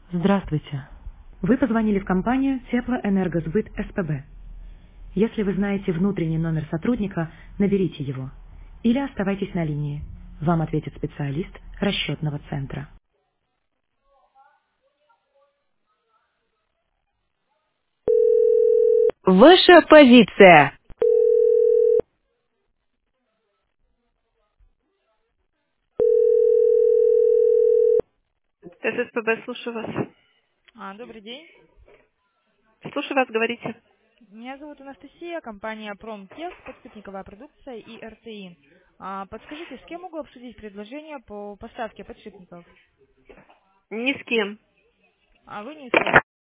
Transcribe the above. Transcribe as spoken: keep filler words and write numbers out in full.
Здравствуйте. Вы позвонили в компанию Теплоэнергосбыт СПБ. Если вы знаете внутренний номер сотрудника, наберите его. Или оставайтесь на линии. Вам ответит специалист расчетного центра. Ваша позиция. ССПБ, слушаю вас. А, добрый день. Слушаю вас, говорите. Меня зовут Анастасия, компания Промтех, подшипниковая продукция и РТИ. А, подскажите, с кем могу обсудить предложение по поставке подшипников? Ни с кем. А вы не